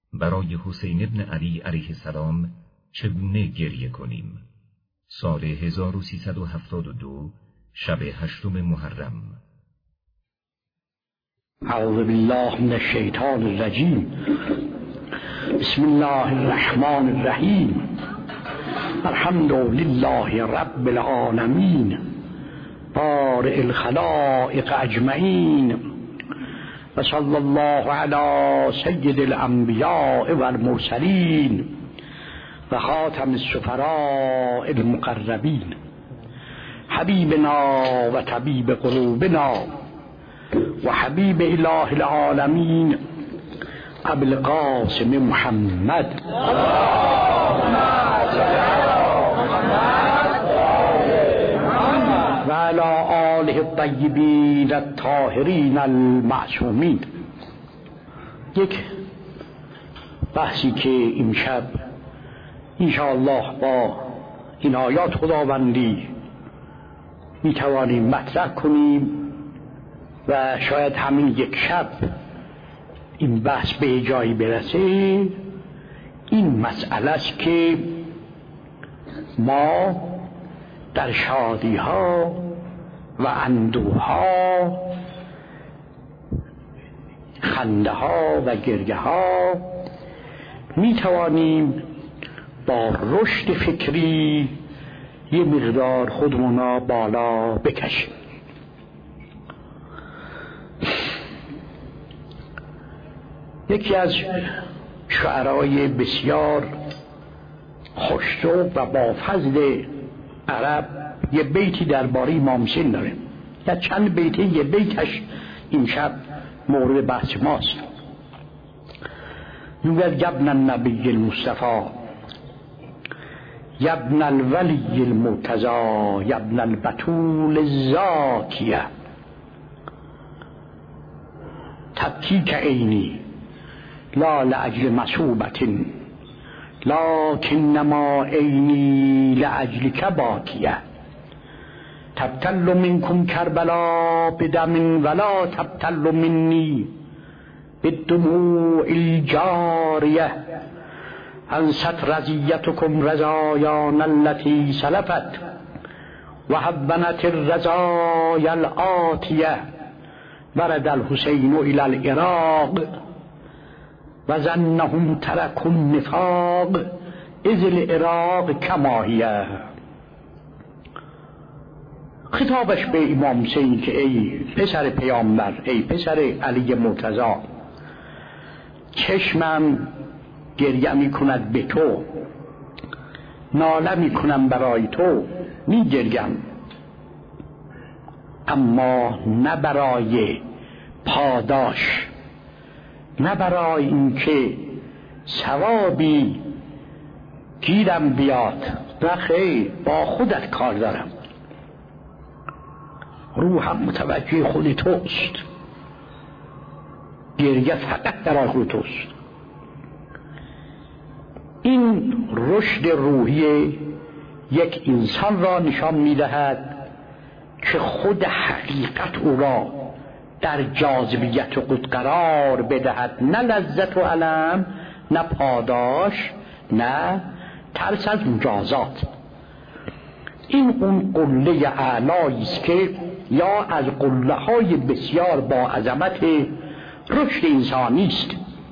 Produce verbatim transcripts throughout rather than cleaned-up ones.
برای حسین ابن علی علیه السلام چگونه گریه کنیم؟ سال هزار و سیصد و هفتاد و دو، شب هشتم محرم. اعوذ بالله من الشیطان الرجیم. بسم الله الرحمن الرحیم. الحمد لله رب العالمین بارئ الخلائق اجمعین و صلی الله علی سید الانبیاء والمرسلین و خاتم السفراء المقربین حبیبنا و طبیب قلوبنا و حبیب اله العالمین ابو القاسم محمد و علی آله الطیبین الطاهرین المعصومین. یک بحثی که امشب انشاءالله با این آیات خداوندی می توانیم مطرح کنیم و شاید همین یک شب این بحث به جایی برسه. این مسئله است که ما در شادی ها و اندوه ها، خنده ها و گریه ها می توانیم با رشد فکری یه مقدار خودمونا بالا بکشیم. یکی از شعرای بسیار خوش‌ذوق و با فضل عرب یه بیتی درباره امام حسین داره، یا چند بیتی، یه بیتش امشب مورد بحث ماست. میگوید ابن النبی المصطفى، ابن الولی المرتضی، ابن البتول الزاکیه، تبکیک عینی لا لأجل مصوبت لکنما عینی لأجلک باکیه، تبتل منکم کربلا بدم ولا تبتل منی بالدموع الجاریه، انست رضیتکم رضایان التي سلفت و هونت الرضایا الآتیه، ورد الحسین الى العراق و ظنهم ترکوا النفاق اذ العراق کما هی. خطابش به امام حسین که ای پسر پیامبر، ای پسر علی مرتضی، چشمم گریه می کند به تو، ناله می کنم برای تو، می گریم، اما نه برای پاداش، نه برای اینکه ثوابی گیرم بیاد، نه خیر، با خودت کار دارم، روحم متوجه خود توست، گریه فقط برای خود توست. این رشد روحی یک انسان را نشان می‌دهد که خود حقیقت او را در جاذبیت و قد قرار بدهد، نه لذت و علم، نه پاداش، نه ترس از مجازات. این اون قله اعلایی است که یا از قله های بسیار با عظمت رشد انسانی است.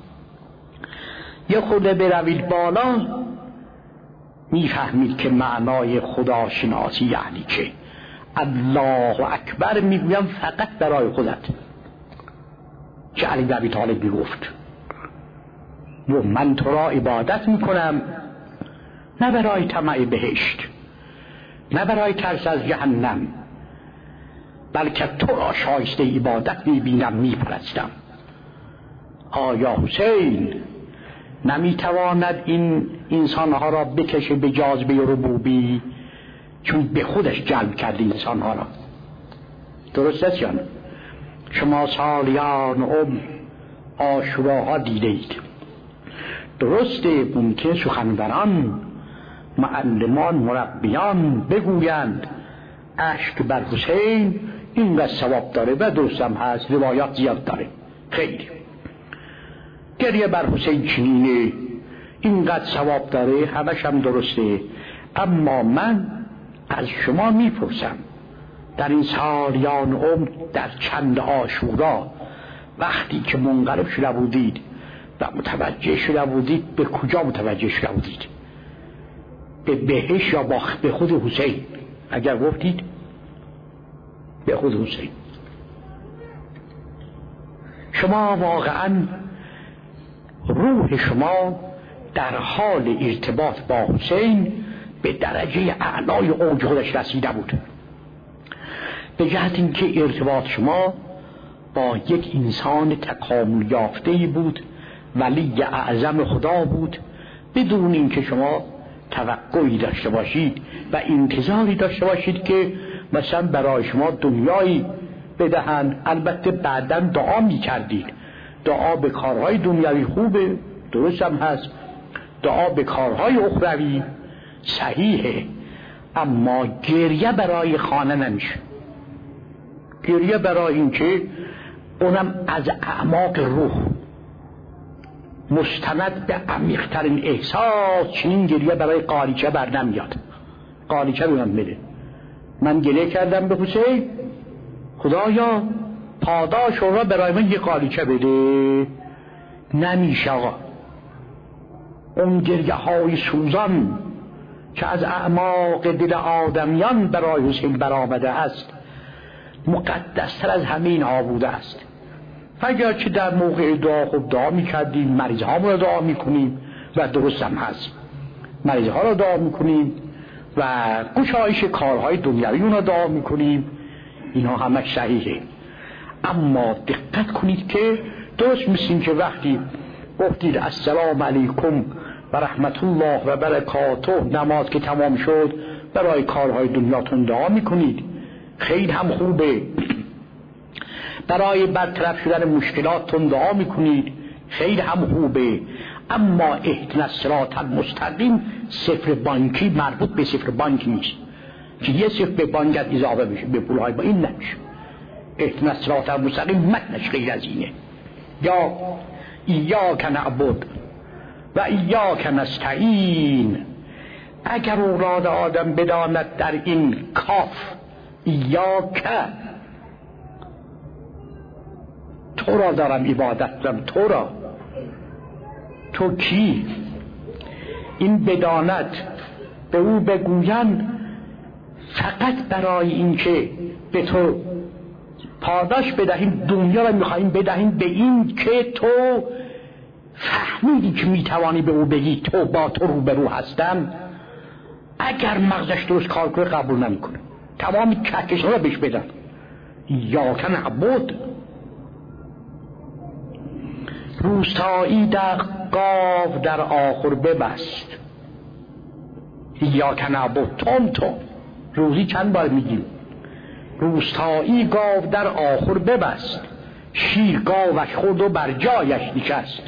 یه خود بروید بالا میفهمید که معنای خداشناسی یعنی چه. الله اکبر میگویم فقط برای خودت، که علی بن ابی طالب میگفت و من تو را عبادت میکنم نه برای طمع بهشت، نه برای ترس از جهنم، بلکه تو را شایسته عبادت میبینم، میپرستم. آیا حسین نمیتواند این انسانها را بکشه به جاذبه ربوبی؟ چون به خودش جلب کرده انسانها را. درست است یا نه؟ شما سالیان عمر عاشوراها دیده اید. درسته ممکن سخنوران، معلمان، مربیان بگویند اشک بر حسین اینقدر ثواب داره و درست هم هست، روایات زیاد داره. خیر، گریه بر حسین چنینه، اینقدر ثواب داره، همش هم درسته. اما من از شما میپرسم در این سالیان عمر، در چند عاشورا وقتی که منقلب شده بودید و متوجه شده بودید، به کجا متوجه شده بودید؟ به بهش یا به خود حسین؟ اگر گفتید به خود حسین، شما واقعا روح شما در حال ارتباط با حسین به درجه اعلای اوج خودش رسیده بود، به جهت اینکه ارتباط شما با یک انسان تکامل یافته‌ای بود، ولی اعظم خدا بود، بدون اینکه شما توقعی داشته باشید و انتظاری داشته باشید که مثلا برای شما دنیایی بدهند. البته بعداً دعا می کردید، دعا به کارهای دنیوی خوبه، درست هم هست، دعا به کارهای اخروی صحیحه، اما گریه برای خانه نمیشه. گریه برای اینکه اونم از اعماق روح مستند به عمیق‌ترین احساس، چنین گریه برای قالیچه بر نمیاد. قالیچه رو هم بده، من گله کردم به حسین، خدایا پاداش را برای من یه قالیچه بده، نمیشه آقا. اون گریه های سوزان که از اعماق دل آدمیان برای حسین برآمده است مقدستر از همه اینها بوده است. اگر که در موقع دعا خود دعا میکردیم، مریض ها رو دعا میکنیم و درست هم هست، مریض ها رو دعا میکنیم و گشایش کارهای دنیوی رو دعا میکنیم، اینها همش صحیحه. اما دقت کنید که درست مثل که وقتی گفتید السلام علیکم و رحمت الله و برکاته، نماز که تمام شد برای کارهای دنیاتون دعا میکنید، خیلی هم خوبه. برای برطرف شدن مشکلاتتون دعا میکنید، خیلی هم خوبه. اما اهدنا الصراط المستقیم صفر بانکی مربوط به صفر بانک نیست که یه صفر به بانکت اضافه بشه به پولهای با این نمیشه. اهدنا الصراط المستقیم متنش غیر از اینه، یا ایاک نعبد و ایاک نستعین. اگر اولاد آدم بداند در این کاف ایاک، تو را دارم عبادت دارم، تو را، تو کی؟ این بدانت به او بگوین فقط برای اینکه به تو پاداش بدهیم، دنیا را میخواییم بدهیم به این که تو فهمیدی که میتوانی به او بگی تو با تو روبرو هستم. اگر مغزش درست کار کنه قبول نمیکنه، تمام کهکشان را بهش بدن. ایاک نعبد، روستایی در گاو در آخر ببست. ایاک نعبد تون تون روزی چند بار میگیم. روستایی گاو در آخر ببست، شیر گاوش خورد و بر جایش نشست.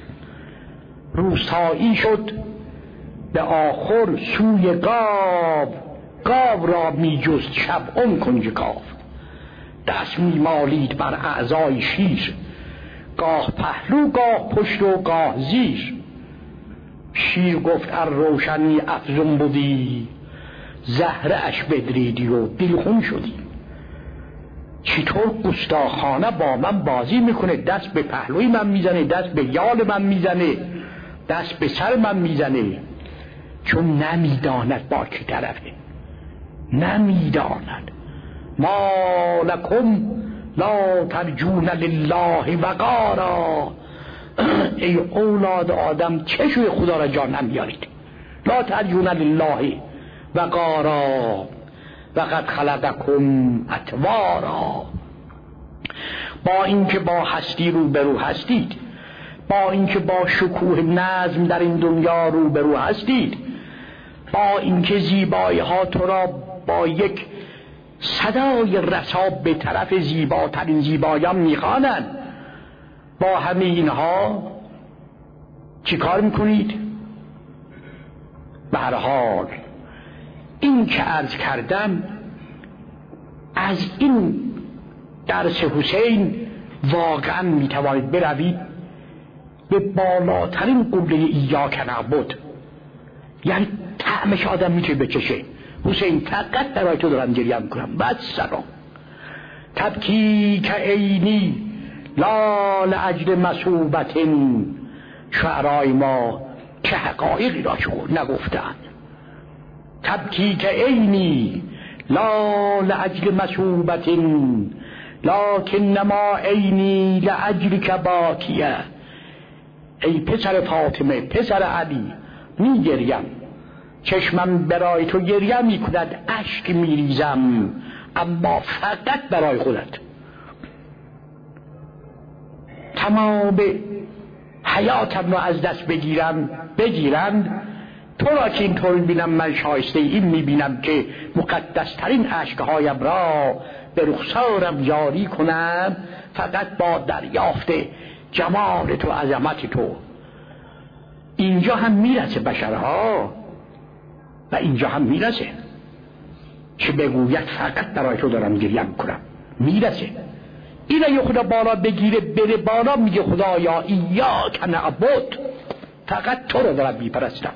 روستایی شد به آخر سوی گاو، گاو را می جست شب اون کنج گاو. دست می مالید بر اعضای شیر، گاه پهلو گاه پشت و گاه زیر. شیر گفت ار روشنی افزون بودی، زهره اش بدریدی و دلخون شدی. چطور گستاخانه با من بازی میکنه، دست به پهلوی من میزنه، دست به یال من میزنه، دست به سر من میزنه، چون نمیداند با کی طرفه، نمیداند. ما لکم لا ترجون لله وقارا. ای اولاد آدم چشوی خدا را جا نمیارید. لا ترجون لله وقارا وقد خلقکم اطوارا. با اینکه با هستی روبرو هستید، با اینکه با شکوه نظم در این دنیا روبرو هستید، با اینکه زیبایی ها تو را با یک صدای رساب به طرف زیباترین زیبایان میخوانند، با همه اینها چی کار میکنید؟ به هر حال این که عرض کردم، از این درس حسین واقعا میتوانید بروید به بالاترین قله ایاک نعبد، یعنی طعمش آدم میتونه بچشه. حسین فقط برای تو دارم گریه میکنم. بعد سلام تبکی که عینی لا لاجل مثوبت، شعرای ما که حقایقی را شو نگفتند. تبکی که عینی لا لاجل مثوبت لکن ما عینی لاجل که باکیه. ای پسر فاطمه، پسر علی، میگریم، چشمم برای تو گریه میکند، اشک میریزم، اما فقط برای خودت. تمام حیاتم رو از دست بگیرم بگیرند، تو را که اینطور میبینم من شایسته این میبینم که مقدسترین اشکهایم را به رخسارم جاری کنم، فقط با دریافت جمال تو، عظمت تو. اینجا هم میرسه بشرها و اینجا هم میرسه که بگوید فقط برای تو دارم گریه میکنم. میرسه این اگه خدا بالا بگیره بره بالا، میگه خدایا ایاک نعبد، فقط تو رو دارم میپرستم.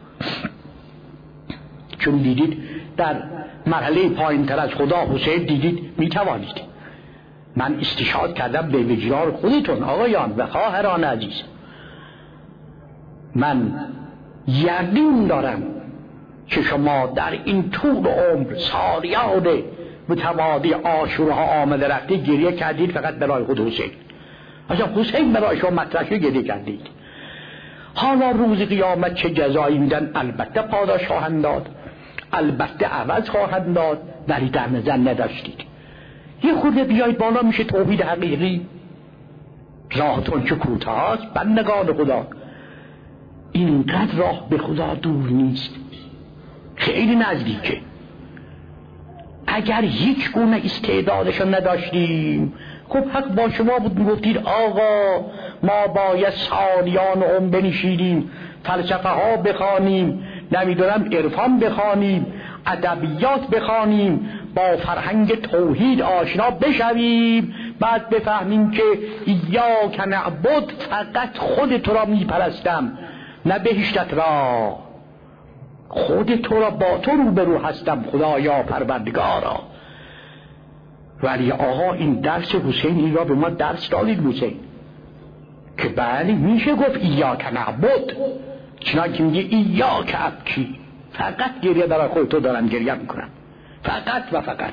چون دیدید در مرحله پایین تر از خدا حسین دیدید میتوانید. من استشهاد کردم به وجدان خودتون آقایان و خواهران عزیز. من یقین دارم که شما در این طول عمر سالیان متمادی عاشورها آمده رفته گریه کردید فقط برای خود حسین. اصلا حسین برای شما مطرح شد گریه کردید. حالا روز قیامت چه جزایی میدن؟ البته پاداش خواهند داد، البته عوض خواهند داد، ولی در نظر نداشتید. یه خورده بیایید بالا، میشه توحید حقیقی. راهتون چه کوتاه است بندگان خدا. اینقدر راه به خدا دور نیست، خیلی نزدیکه. اگر هیچ گونه استعدادشو نداشتیم، خب حق با شما بود، میگفتید آقا ما باید سالیان عمر بنشینیم، فلسفه ها بخوانیم، نمیدونم عرفان بخوانیم، ادبیات بخوانیم، با فرهنگ توحید آشنا بشویم، بعد بفهمیم که ایاک نعبد، فقط خود تو را میپرستم، نه بهشتت را، خود تو را با تو روبرو هستم خدایا پروردگارا. ولی آقا این درس حسین، این را به ما درس دادید حسین که بله میشه گفت ایاک نعبد، چنانکه میگه ایاک ابکی، فقط گریه برای خود تو دارم گریه میکنم، فقط و فقط.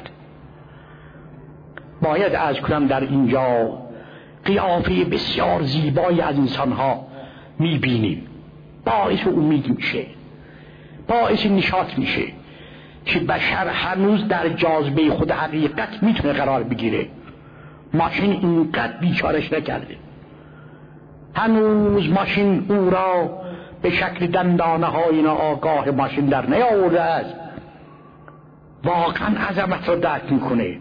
باید عرض کنم در اینجا قیافه بسیار زیبایی از انسانها میبینیم، باعث امید میشه، باعث نشاط میشه که بشر هنوز در جاذبه خود حقیقت میتونه قرار بگیره. ماشین اینقدر بیچارش نکرده، هنوز ماشین او را به شکل دندانه های ناآگاه ماشین در نیاورده است، واقعا عظمت را درک میکنه.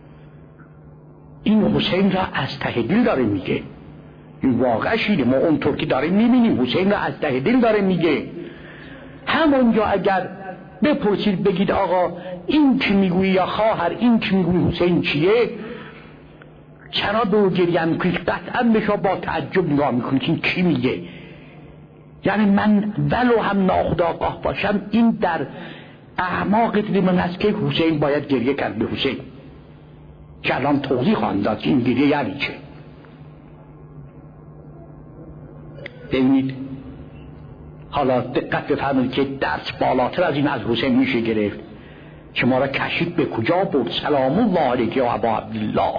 این حسین را از ته دل داره میگه، این واقعا شیده، ما اونطور که داریم میبینیم حسین را از ته دل داره میگه. همونجا اگر بپرسید بگید آقا این چی میگویی یا خواهر این چی میگویی حسین چیه، چرا به او گریه میکنید؟ قطعا به شما با تعجب نگاه میکنید این چی میگه. یعنی من ولو هم ناخودآگاه باشم این در اعماق دل من هست که حسین باید گریه کرد به حسین، که الان توضیح خواهم داد که این گریه یعنی چه. ببینید حالا دقت بفرمایید که درس بالاتر از این از حسین میشه گرفت که ما را کشید به کجا برد. سلام الله علیک یا ابا عبدالله،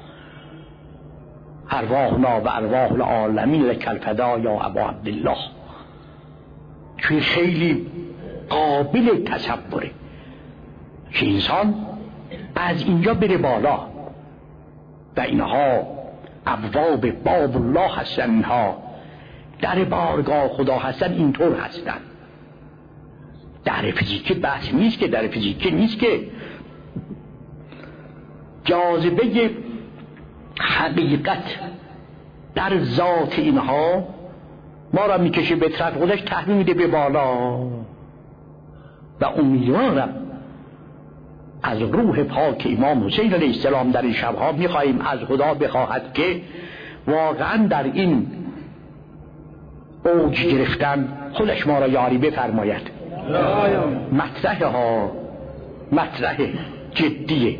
ارواحنا و ارواح العالمین لک الفدا یا ابا عبدالله. چون خیلی قابل تصوره که انسان از اینجا بره بالا و اینها ابواب باب الله هستن، اینها در بارگاه خدا هستن، اینطور هستن. در فیزیک بحث نیست که، در فیزیک نیست که جاذبه حقیقت در ذات اینها ما را میکشه به طرف خودش، تحمیل میده به بالا. و امیدوارم از روح پاک امام حسین علیه السلام در این شبها میخواهیم از خدا بخواهد که واقعا در این اوج گرفتن خودش ما را یاری بفرماید. مطرح ها مطرح جدیه.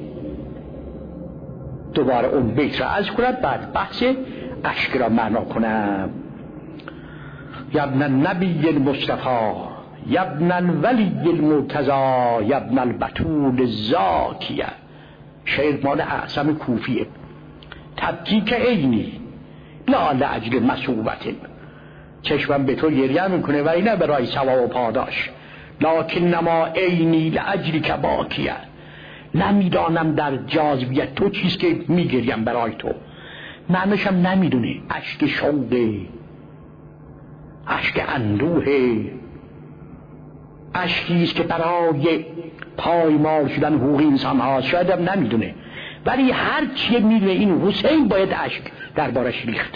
دوباره اون بیت را عرض کنم بعد بحث اشک را معنا کنم. یبن النبی المصطفى یبن الولی المرتضی یبن البتول الزاکیه. شعر مال اعظم کوفیه. تبکیک عینی لا لاجل مصوبت، چشمم به تو گریه میکنه ولی نه برای ثواب و پاداش. لکن نما عینی لاجلک باکیه، نمیدانم در جاذبیت تو چیست که میگریم برای تو. معنیشم نمیدونه. اشک شوقه، اشک اندوه، اشکیست که برای پایمال شدن حقوق انسان ها. شاید هم نمیدونه ولی هر چیه میدونه این حسین باید اشک دربارش ریخت.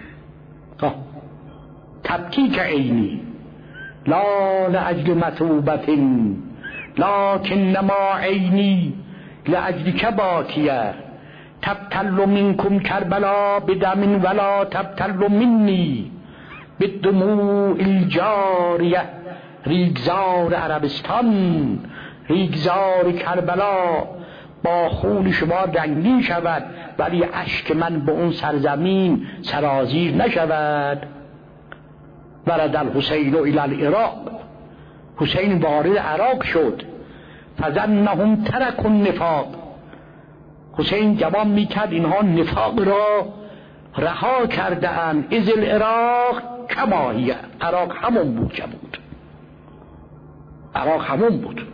تبکیک عینی لا لاجل مطوبت لکن نما عینی لاجلک باکیه. تبتل منکم کربلا بدم ولا تبتل منی بالدموع الجاریه. ریگزار عربستان، ریگزار کربلا با خون شما رنگین شود ولی اشک من به اون سرزمین سرازیر نشود. ورد الحسین الى العراق، حسین وارد عراق شد. فظنهم ترکوا النفاق، حسین جواب میکرد اینها نفاق را رها کرده اند. اذ العراق کما هی، عراق همون بود که بود، عراق همون بود.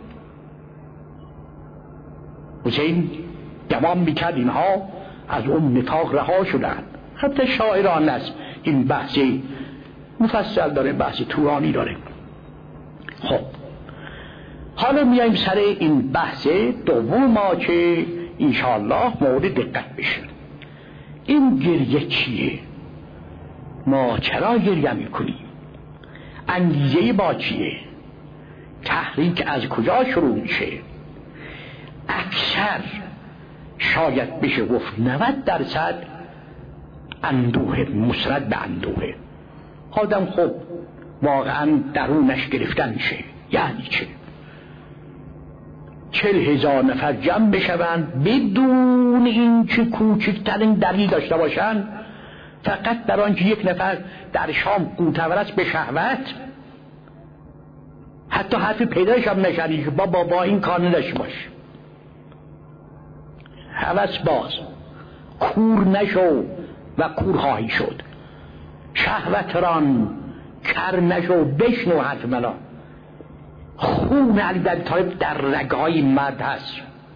حسین جواب میکرد اینها از اون نفاق رها شدند. حتی شاعران است این بحثی مفصل داره، بحث تورانی داره. خب حالا میایم سر این بحث دوم ما که انشاءالله مورد دقت بشه. این گریه چیه؟ ما چرا گریه میکنیم؟ انگیزه با چیه؟ تحریک از کجا شروع میشه؟ اکثر شاید بشه گفت نود درصد اندوه، مسرد به اندوه. آدم خب واقعا درونش گرفتن میشه. یعنی چه؟ چل هزار نفر جمع بشوند بدون این که کوچکترین دلیل داشته باشن، فقط در آنکه یک نفر در شام قوتورست به شهوت، حتی حرف پیدایش هم نشنی که بابا با این کار نداشته باش، هوس باز، کور نشو و کور خواهی شد. شهوت ران کر نشو، بشنو حرف ملا. خون علی در طالب در رگهای مرد هست،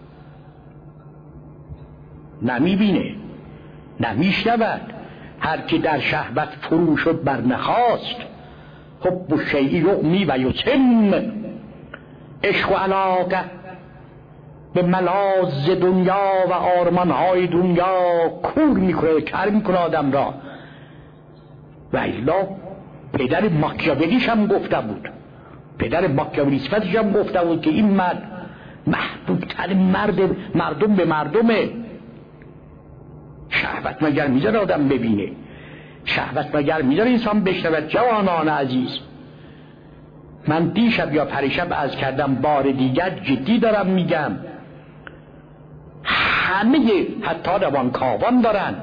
نمیبینه نمیشنود. هر که در شهوت فرو شد بر نخواست، حب و شیعی یعمی و یتم. عشق و علاقه به ملاذ دنیا و آرمانهای دنیا کور میکنه، کر میکنه آدم را. و الا پدر ماکیاولیش هم گفته بود، پدر ماکیاولی صفتش هم گفته بود که این مرد محبوبترین مرد مردم به مردمه. شهوت مگر میذاره آدم ببینه؟ شهوت مگر میذاره انسان بشنود؟ جوانان عزیز، من دیشب یا پریشب عرض کردم، بار دیگر جدی دارم میگم، همه حتی روانکاوان دارن،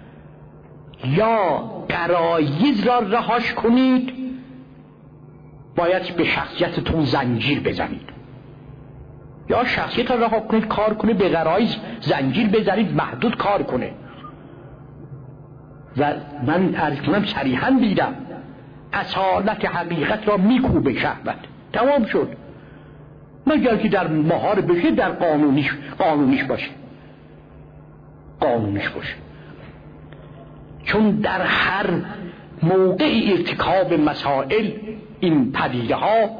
یا غرایز را رهاش کنید، باید به شخصیتتون زنجیر بزنید، یا شخصیت را رها کنید کار کنید، به غرایز زنجیر بزنید محدود کار کنه. و من عرض کنم صریحا دیدم اصالت حقیقت را میکوبه شهوت، تمام شد. مگر که در مهار بشه، در قانونیش قانونیش باشه قانونیش باشه چون در هر موقع ارتکاب مسائل این پدیده ها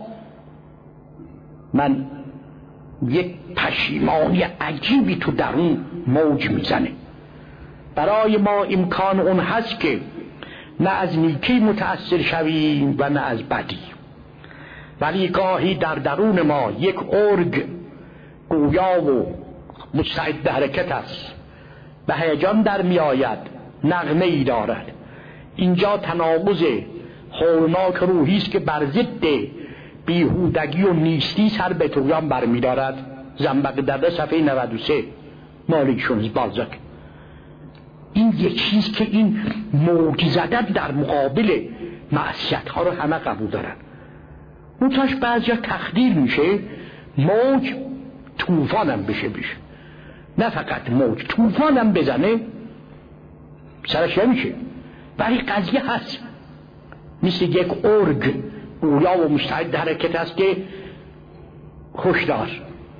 من یک پشیمانی عجیبی تو درون موج میزنه. برای ما امکان اون هست که نه از نیکی متأثر شویم و نه از بدی، ولی گاهی در درون ما یک ارگ گویا و مستعد به حرکت است، به هیجان در می آید، نغمه ای دارد. اینجا تناقض هولناک روحی است که بر ضد بیهودگی و نیستی سر به طغیان برمی‌دارد. زنبق درده صفحه نود و سه مالکشون از بالزاک. این یک چیز که این موج زدن در مقابل معصیت ها رو همه قبول دارن. منتهاش بعضی تخدیر میشه موج طوفانم بشه بشه نه فقط موج طوفانم بزنه سرش نمیشه، ولی قضیه هست مثل یک ارگ اولا و مستعد حرکت است که هشدار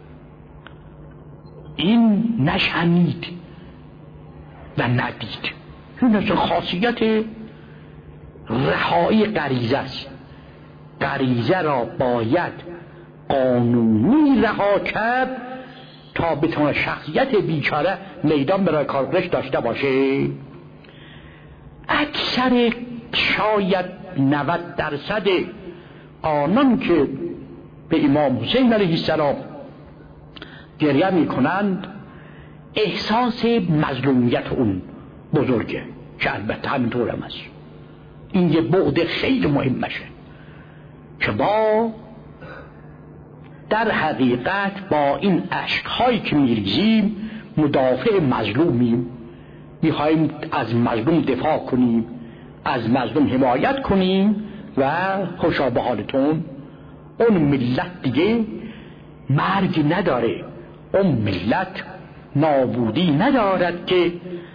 این نشنید و ندید. این از خاصیت رهایی غریزه است. غریزه را باید قانونی رها کرد تا بتونه شخصیت بیچاره میدان برای کارش داشته باشه. اکثر شاید نود درصد آنان که به امام حسین علیه السلام گریه می کنند احساس مظلومیت اون بزرگه که البته همینطور هم است. این یه بعد خیلی مهمشه که با در حقیقت با این عشقهایی که میریزیم مدافع مظلومیم، میخوایم از مظلوم دفاع کنیم، از مظلوم حمایت کنیم و خوشا به حالتون. اون ملت دیگه مرگ نداره، اون ملت نابودی ندارد که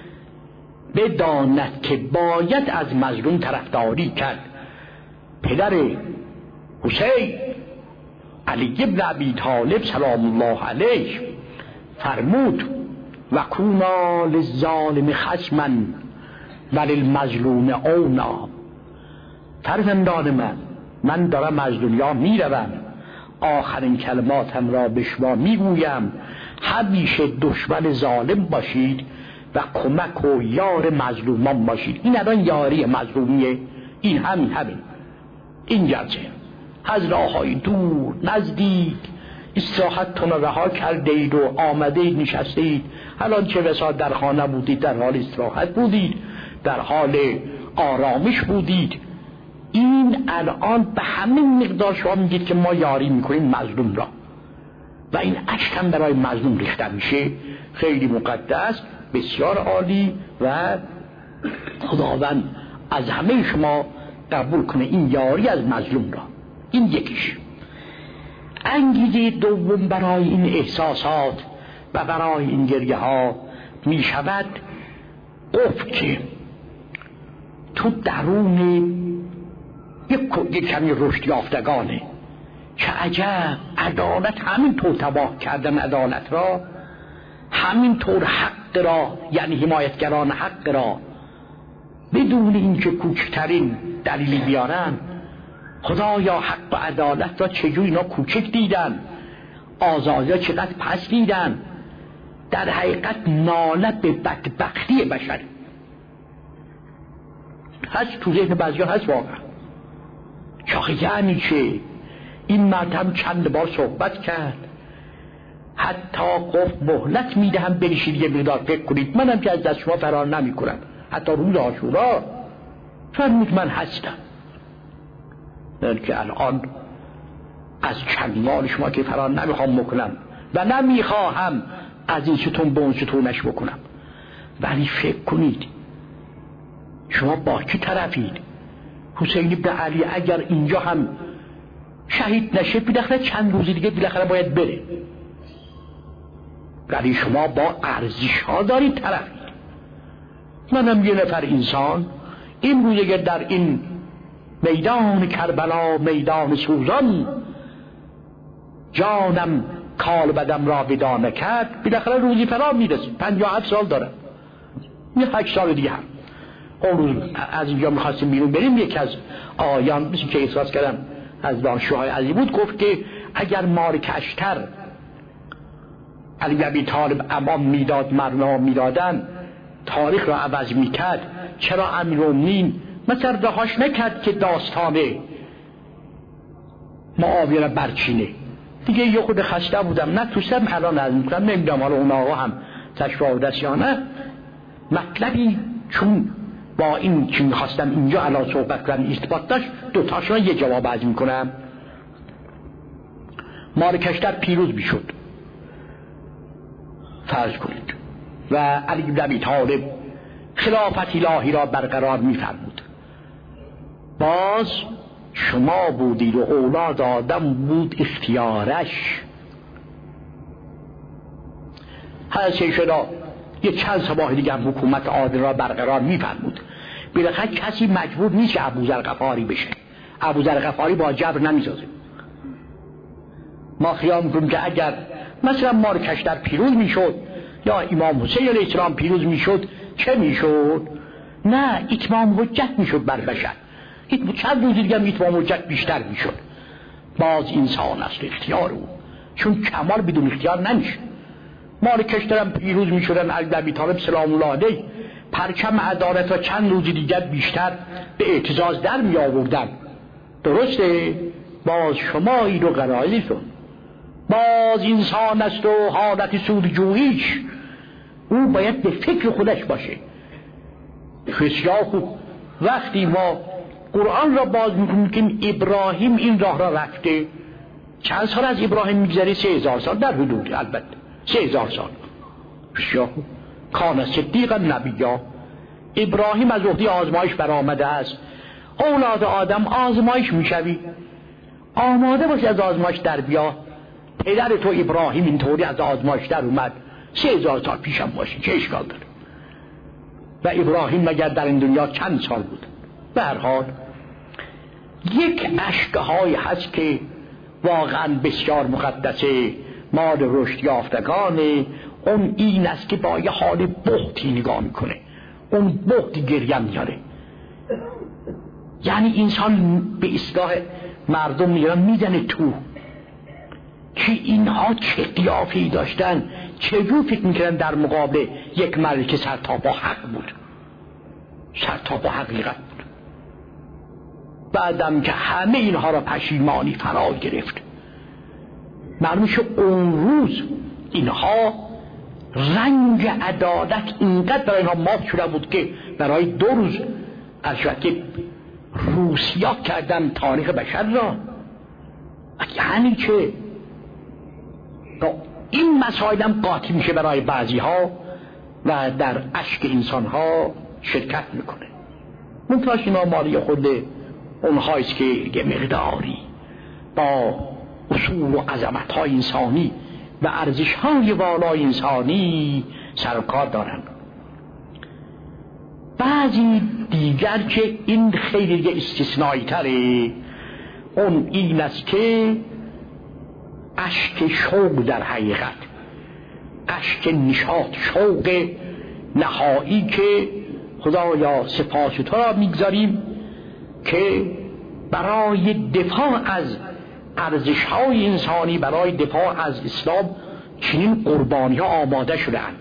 بداند که باید از مظلوم طرفداری کرد. پدر حسین علی ابن ابی طالب سلام الله علیه فرمود و کونا للظالم خصما وللمظلوم اونا. فرزندان من، من دارم از دنیا میروم، آخرین کلماتم را به شما میگویم همیشه دشمن ظالم باشید و کمک و یار مظلومان باشید. این الان یاری مظلومیه، این همین همین این جلسه از راههای دور نزدیک استراحتتون را رها کرده اید و آمده اید نشسته اید. الان چه بسا در خانه بودید، در حال استراحت بودید، در حال آرامش بودید. این الان به همین مقدار شما میگید که ما یاری میکنیم مظلوم را و این اشک هم برای مظلوم ریخته میشه. خیلی مقدس، بسیار عالی و خداوند از همه شما قبول کنه این یاری از مظلوم را. این یکیش. انگیزه دوم برای این احساسات و برای این گریه ها می شود گفت که تو درون یک کمی رشد یافتگانه که عجب عدالت همینطور تباه کردن عدالت را، همینطور حق را یعنی حمایتگران حق را بدون اینکه کوچکترین دلیلی بیارن. خدایا حق و عدالت را چجوری اینا کوچک دیدن، آزادی را چقدر پس دیدن. در حقیقت نالت به بدبختی بشری هست تو ذهن بعضی‌ها هست واقعا. چاخه یعنی چه؟ این مرد هم چند بار صحبت کرد، حتی گفت مهلت میدهم بنشید یه مقدار فکر کنید، منم که از دست شما فرار نمی کنم. حتی روز عاشورا فرمود من هستم، در که الان از چنگال شما که فرار نمیخوام بکنم و نمیخواهم از این ستون به اون ستونش بکنم. ولی فکر کنید شما با کی طرفید؟ حسین ابن علی اگر اینجا هم شهید نشه بالاخره چند روز دیگه بالاخره باید بره، ولی شما با ارزش ها دارید طرفید. منم یه نفر انسان این روز اگر در این میدان کربلا میدان سوزان جانم کال بدم را ودا نکرد بالاخره روزی فرا میرسه. پنجاه هفت سال دارم، یه هشت سال دیگه هم اون روز از اینجا میخواستیم بیرون بریم. یک از آیان مثل که احساس کردم از دانشجوهای عزیز بود گفت که اگر مار کشتر علی ابی طالب امان میداد مردم میدادن تاریخ را عوض میکرد، چرا امیرالمومنین مثلا رهاش نکرد که داستان معاویه را برچینه؟ دیگه یه خود خسته بودم نه تو سم الان از میکنم نمیدونم حالا اون آقا هم تشفاودست یا نه. مطلبی چون با این که میخواستم اینجا الان صحبت کنم اثبات داشت، دوتاشون یه جواب عرض میکنم. مارکشتر پیروز میشد فرض کنید و علی بن ابی طالب خلافت الهی را برقرار میفرمود. باز شما بودید و اولاد آدم بود اختیارش. هر چه شدا یه چند سباه دیگه هم حکومت عادل را برقرار میفرمود. بالاخره کسی مجبور نیست ابوذر غفاری بشه. ابوذر غفاری با جبر نمیسازه. ما خیال میکنیم که اگر مثلا مارکشتر پیروز میشد یا امام حسین علیه السلام پیروز میشد چه میشد؟ نه، اتمام حجت میشد بر بشر. چند روز دیگه هم اتمام حجت بیشتر میشد. باز انسان است اختیار او، چون کمال بدون اختیار نمیشه. مارکشتر هم پیروز میشدن، علی بن ابی طالب سلام الله علیه پرچم عدالت را چند روز دیگر بیشتر به اعتزاز در می آوردن. درسته؟ باز شما این رو غرایزتون. باز انسان است و حالت سودجوییش او باید به فکر خودش باشه. بسیار خوب. وقتی ما قرآن را باز میکنیم که ابراهیم این راه را رفته، چند سال از ابراهیم میگذره؟ سه هزار سال در حدود، البته سه هزار سال. بسیار خوب. کان صدیقا نبیا، ابراهیم از عهده آزمایش برآمده است. اولاد آدم آزمایش میشوی، آماده باشی از آزمایش در بیا. پدر تو ابراهیم اینطوری از آزمایش در اومد، سه هزار سال پیشم باشی، چه اشکال داره؟ و ابراهیم مگر در این دنیا چند سال بود؟ به هر حال یک اشکهایی هست که واقعا بسیار مقدسه، مال رشد یافتگانه. اون این است که با یه حال بختی نگاه میکنه، اون بختی گریه میاره. یعنی انسان به اصطلاح مردم میگن میزنه تو که اینها چه قیافه‌ای داشتن، چجور فکر میکردن در مقابل یک مردی که سر تا با حق بود، سر تا با حقیقت بود. بعدم که همه اینها را پشیمانی فرا گرفت، معلوم شد اون روز اینها رنگ عدالت اینقدر برای اینها مات شده بود که برای دو روز از شد که روسیا کردن تاریخ بشر را. یعنی که این مسائل هم قاطی میشه برای بعضی ها و در اشک انسان ها شرکت میکنه. منتهاش اینا مالی خود اونهایست که یه مقداری با اصول و عظمت های انسانی و ارزش های والای انسانی سرکار دارن. بعضی دیگر که این خیلی دیگه استثنایی تره، اون این است که اشک شوق در حقیقت، اشک نشاط، شوق نهایی که خدایا سپاس تو را میگذاریم که برای دفاع از ارزش های انسانی، برای دفاع از اسلام چنین قربانی ها آماده شدن.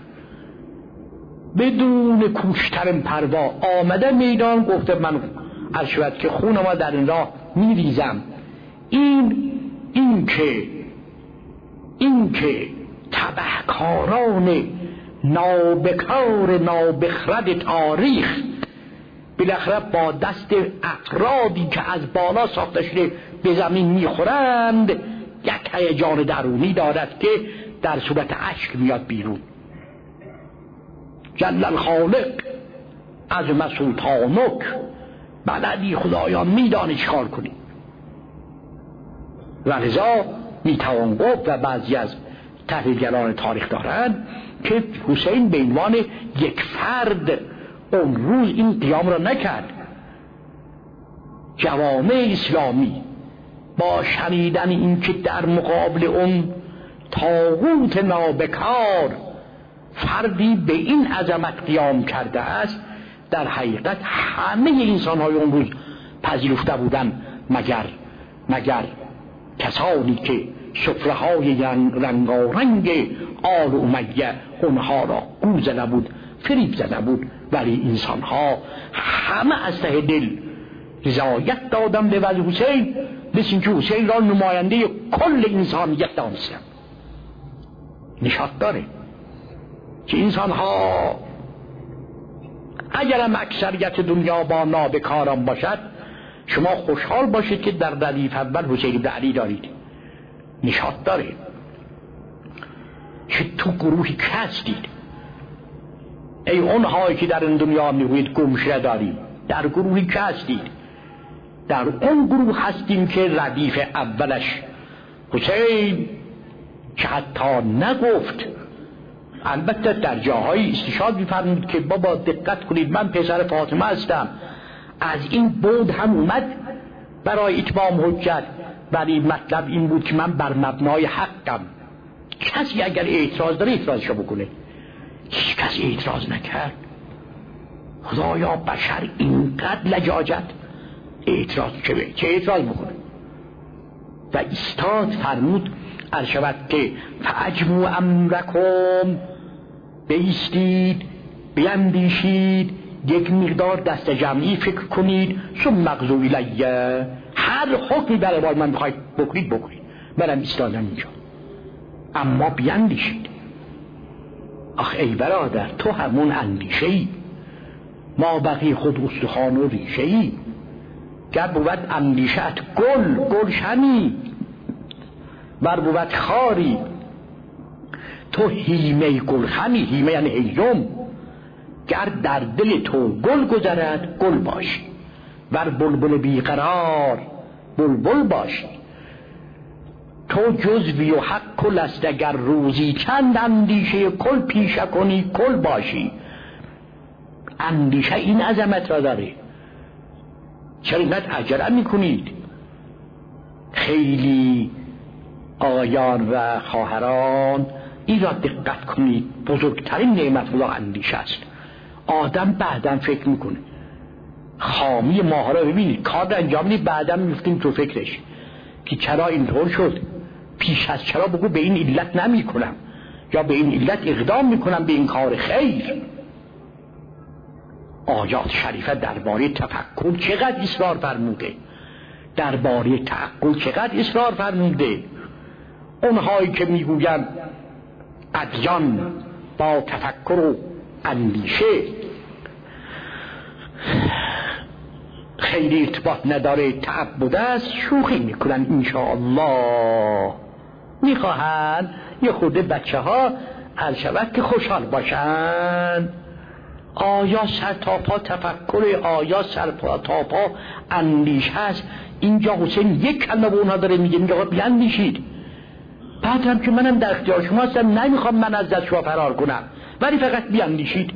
بدون کوشترم پروا آمده میدان، گفته من عرشوت که خون ما در این راه میریزم. این این که این که تبهکاران نابکار نابخرد تاریخ بالاخره با دست افرادی که از بالا ساخته شده به زمین میخورند، یک هیجان درونی دارد که در صورت اشک میاد بیرون. جل الخالق از مسلطانک، بلدی خدایان میدانه چیکار کنی. و لذا میتوان گفت و بعضی از تحلیلگران تاریخ دارند که حسین به عنوان یک فرد اون روز این قیام را نکرد. جوامع اسلامی با شنیدن این که در مقابل اون طاغوت نابکار فردی به این عظمت قیام کرده است، در حقیقت همه انسان های اون روز پذیرفته بودن مگر مگر کسانی که سفره های رنگارنگ آل امیه اونها را گول زده بود، فریب زده بود. ولی انسان ها همه از ته دل رضایت دادن به وجه حسین، بسیم که حسین را نماینده کل انسانیت دانستن. نشاط داره که انسان ها اگرم اکثریت دنیا با نابکاران باشد، شما خوشحال باشید که در ردیف اول حسین بن علی دارید، نشاط داره که تو گروهی که هستید. ای اونهایی که در این دنیا میگویید گمشه داریم، در گروهی که هستید، در اون گروه هستیم که ردیف اولش حسین که حتی نگفت، البته در جاهای استشهاد می‌فرمود که بابا دقت کنید من پسر فاطمه هستم، از این بود هم اومد برای اتمام حجت، ولی مطلب این بود که من بر مبنای حقم. کسی اگر اعتراض داره اعتراضشو بکنه. هیچ کس اعتراض نکرد. خدایا بشر اینقدر لجاجت، اعتراض چه به چه اعتراض بکنه؟ و استاد فرمود عرض شود که فاجمعوا امرکم، بایستید بیندیشید، یک مقدار دست جمعی فکر کنید، ثم اقضوا الیه، هر حکمی برای بار من بخواید بکنید بکنید، منم ایستادم اینجا، اما بیندیشید. آخ ای برادر، تو همون اندیشه ای، ما بقی خود استخوان و ریشه ای. گر بود اندیشت گل گلشنی، ور بود خاری تو هیمه گلخنی. هیمه یعنی هیزم. گر در دل تو گل گذرد گل باشی، ور بلبل بیقرار بلبل باشی. تو جزوی و حق کل است، اگر روزی چند اندیشه کل پیشه کنی کل باشی. اندیشه این عظمت را داره. چرا اینقدر عجله میکنید؟ خیلی آقایان و خواهران این را دقت کنید، بزرگترین نعمت الله اندیشه است. آدم بعدم فکر میکنه. خامی ماها را ببینید، کار انجام میدید بعدم میفتیم تو فکرش که چرا اینطور شد، پیش از چرا بگو به این علت نمی کنم، یا به این علت اقدام میکنم به این کار خیر. آیات شریفه درباره تفکر چقدر اصرار فرموده، درباره تعقل چقدر اصرار فرموده. اونهایی که میگویند ادیان با تفکر و اندیشه خیلی ارتباط نداره، تعبد است، شوخی میکنن. انشاءالله میخواهند یه خورده بچه ها حل شود که خوشحال باشند. آیا سر تا پا تفکر، آیا سر تا پا اندیشه هست. اینجا حسین یک کلمه به اونها داره میگه، میگه بیاندیشید. بعد هم که منم در اختیار شما هستم، نمیخوام من از دست شما فرار کنم، ولی فقط بیاندیشید.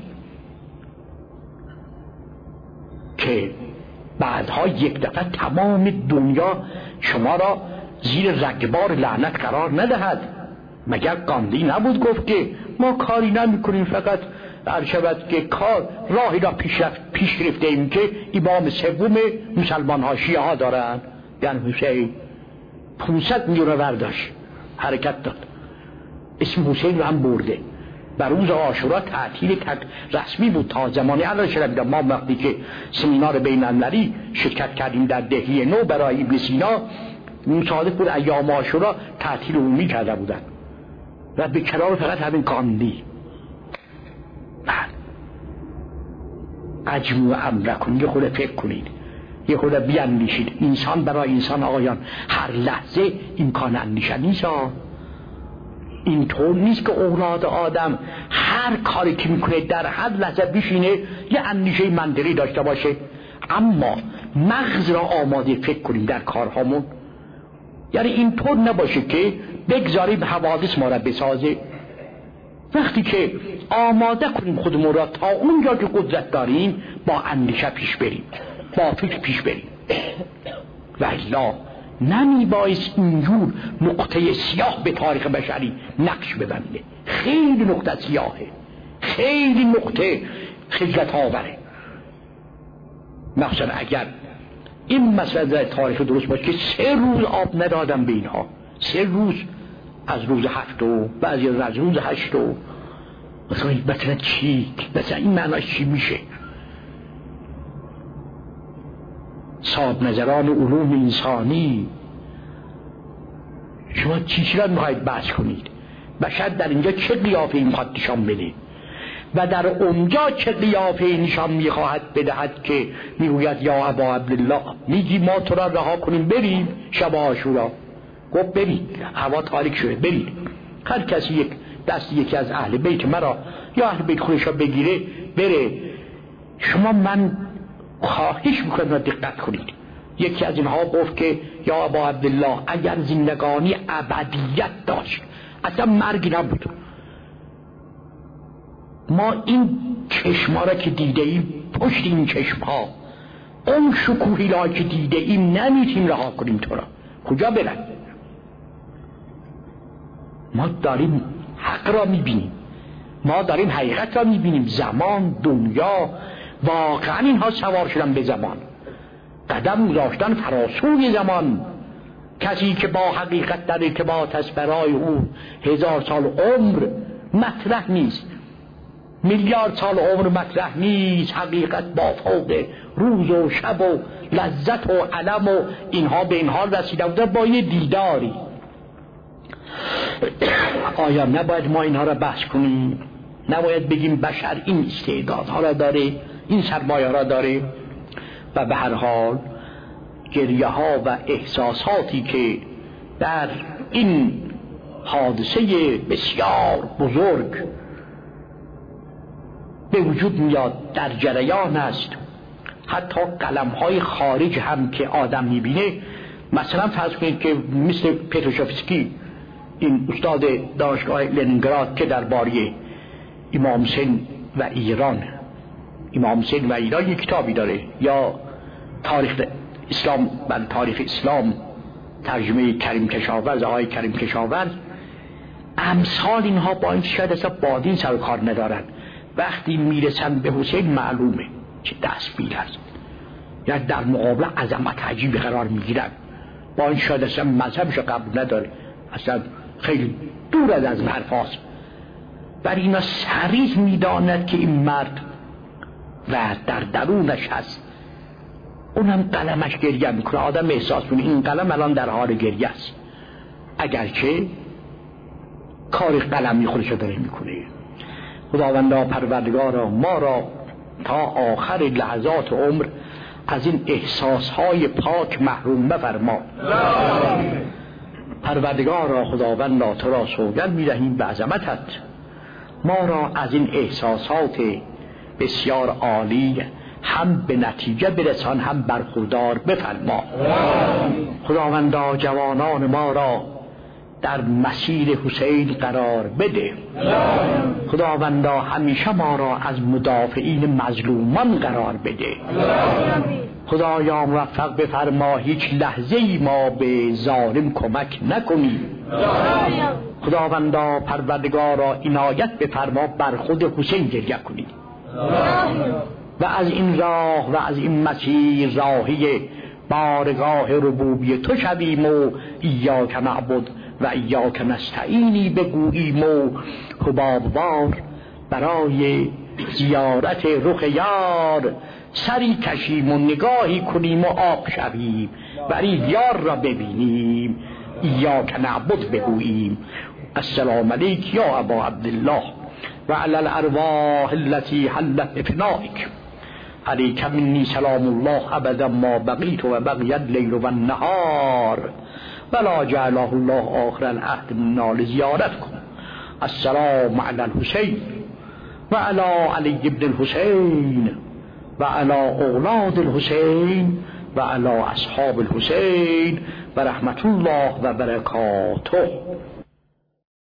که بعدها یک دفعه تمام دنیا شما را زیر رگبار لعنت قرار ندهد. مگر گاندی نبود گفت که ما کاری نمی کنیم، فقط عرشبت که کار راهی را پیش, پیش گرفته ایم که امام سوم مسلمان ها شیعه ها دارند. یعنی حسین پونصد میلیون برداشت حرکت داد، اسم حسین رو هم برده. بر روز عاشورا تعطیل تک رسمی بود تا زمانی الان شده. ما وقتی که سمینار بین المللی شرکت کردیم در دهلی نو برای ابن سینا، مصادف بود ایام عاشورا تعطیل عمومی کرده بودن و به کنار فقط همین گاندی. اجمعوا امرکم، یه خود فکر کنید، یه خود بیاندیشید. انسان برای انسان آقایان هر لحظه امکان اندیشه نیست. اینطور نیست که اولاد آدم هر کاری که میکنه در هر لحظه بشینه یه اندیشه منطقی داشته باشه. اما مغز را آماده فکر کنیم در کارهامون. یعنی اینطور نباشه که بگذاریم حوادث ما را بسازه. وقتی که آماده کنیم خودمون را تا اونجا که قدرت داریم با اندیشه پیش بریم، با فکر پیش بریم. و الا نمی باعث اینجور نقطه سیاه به تاریخ بشری نقش ببنده. خیلی نقطه سیاهه، خیلی نقطه خجلت آوره. مثلا اگر این مسئله تاریخ درست باشه که سه روز آب ندادم به اینها، سه روز از روز هفت و بعضی از روز هشت و مثلا مثلا چی؟ مثلا این معناش چی میشه؟ صاحب نظران علوم انسانی، شما چی چی را میخواید بحث کنید؟ بشر در اینجا چه قیافه این میخواد نشان بده؟ و در اونجا چه قیافه نشان میخواهد بدهد که میگوید یا ابا عبدالله میگی ما تو را رها کنیم بریم شب عاشورا؟ گفت برید، هوا تاریک شده، برید، هر کسی یک دست یکی از اهل بیت مرا یا اهل بیت خودش را بگیره بره. شما من خواهش میکنم را دقت کنید. یکی از اینها گفت که یا ابا عبدالله اگر زندگانی ابدیت داشت اصلا مرگ نبود، ما این چشما را که دیده ایم، پشت این چشمها اون شکوهی را که دیده ایم نمیتیم رها کنیم تو را. کجا برن؟ ما داریم حق را میبینیم، ما داریم حقیقت را میبینیم. زمان، دنیا، واقعا اینها سوار شدن به زمان، قدم گذاشتن فراسوی زمان. کسی که با حقیقت در ارتباط است برای او هزار سال عمر مطرح نیست، میلیارد سال عمر مطرح نیست. حقیقت با فوق روز و شب و لذت و علم و اینها به این حال رسیده بوده با یه دیداری. آیا نباید ما اینها را بحث کنیم؟ نباید بگیم بشر این استعدادها را داره، این سرمایه را داره؟ و به هر حال گریه ها و احساساتی که در این حادثه بسیار بزرگ به وجود میاد در جریان است. حتی قلم های خارج هم که آدم میبینه، مثلا فرض کنید که مثل پتروشفسکی، این استاد دانشگاه لنینگراد که درباره امام حسین و ایران امام حسین و ایران یک کتابی داره، یا تاریخ اسلام بر تاریخ اسلام ترجمه کریم کشاورز آقای کریم کشاورز، امثال اینها با این شاید اصلا با دین سر و کار ندارن، وقتی میرسن به حسین معلومه چه دستگیر است، یا در مقابل عظمت عجیبی قرار میگیرن. با این شاید اصلا مذهبش قبول نداره، اصلا خیلی دور از از حرفاست. برای اینا صریح میداند که این مرد و در درونش هست. اونم قلمش گریه میکنه، آدم احساس کنه این قلم الان در حال گریه است، اگرچه کار قلمی خودشو داره میکنه. خداوندا پروردگارا ما را تا آخر لحظات عمر از این احساسهای پاک محروم مفرما. پروردگارا خداوندا تو را سوگند میدهیم به عظمتت، ما را از این احساسات بسیار عالی هم به نتیجه برسان، هم برخوردار بفرما. خداوندا جوانان ما را در مسیر حسین قرار بده. خداوندا همیشه ما را از مدافعین مظلومان قرار بده. خدایا موفق بفرما هیچ لحظه ای ما به ظالم کمک نکنیم. خداوندا پروردگارا عنایت بفرما بر خود حسین گریه کنیم و از این راه و از این مسیر راهی بارگاه ربوبیت تو شویم و ایاک نعبد و ایاک نستعینی بگوییم و حبابوار برای زیارت رخ یار سری کشیم و نگاهی کنیم و آب شویم و این یار را ببینیم، ایاک نعبد بگوییم. السلام علیک یا ابا عبدالله و علی الارواح التي حلت بفنائک، علیک منی سلام الله ابدا ما بقیت و بقی اللیل و النهار ولا جعله الله آخر العهد منا لزیارت کن. السلام علی الحسین و علی علی ابن الحسین و علی اولاد الحسین و علی اصحاب الحسین و رحمت الله و برکاته.